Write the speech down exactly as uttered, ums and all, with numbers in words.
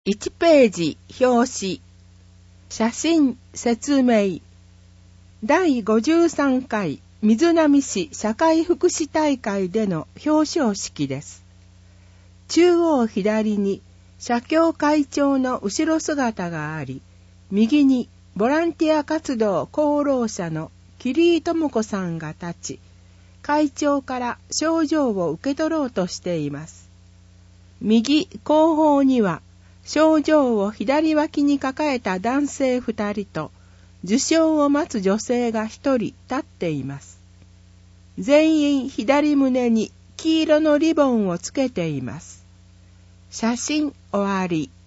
いちページ表紙写真説明だいごじゅうさんかい瑞浪市社会福祉大会での表彰式です。中央左に社協会長の後ろ姿があり、右にボランティア活動功労者の桐井智子さんが立ち、会長から賞状を受け取ろうとしています。右後方には賞状を左脇に抱えた男性二人と受賞を待つ女性が一人立っています。全員左胸に黄色のリボンをつけています。写真終わり。